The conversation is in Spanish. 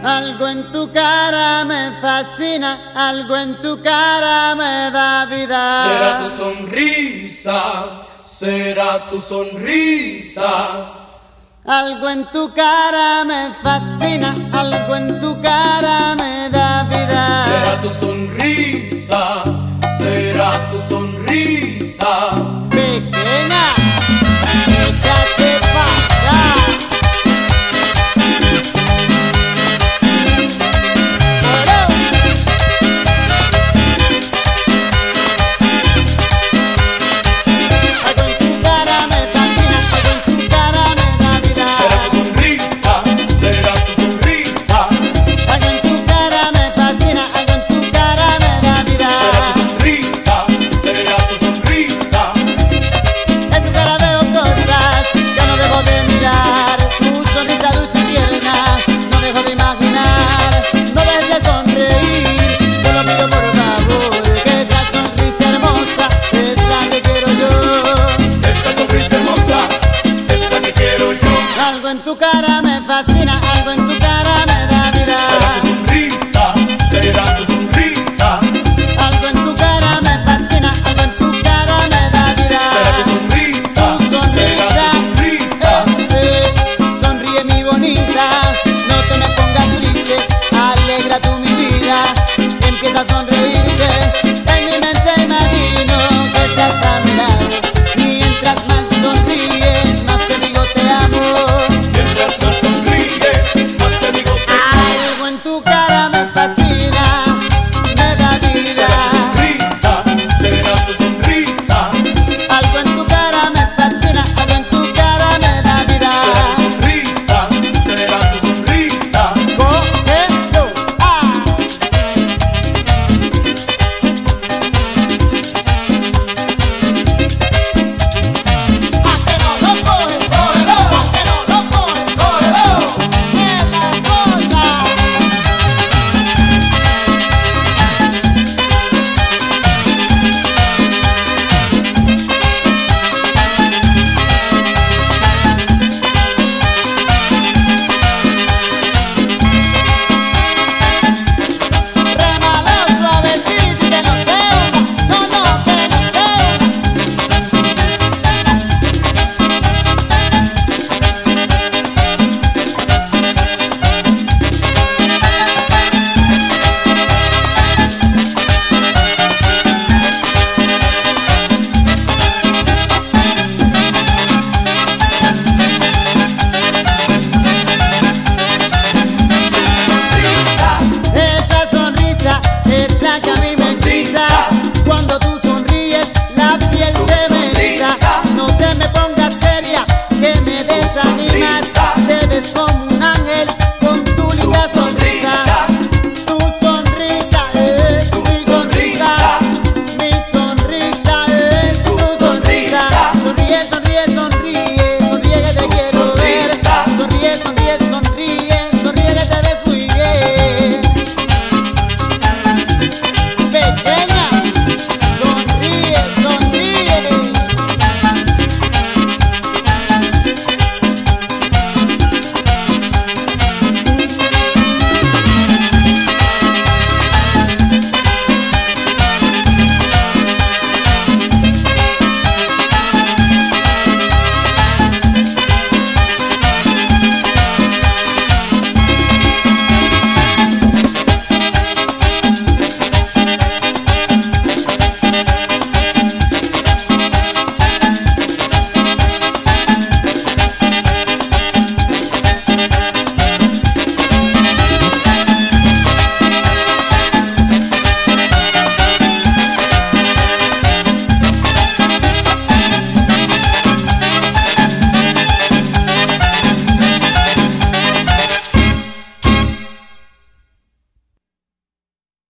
Algo en tu cara me fascina, algo en tu cara me da vida. Será tu sonrisa, será tu sonrisa. Algo en tu cara me fascina, algo en tu cara me da vida. Será tu sonrisa, será tu sonrisa. Pequeña, échate pa' acá. Algo en tu cara me fascina, algo en tu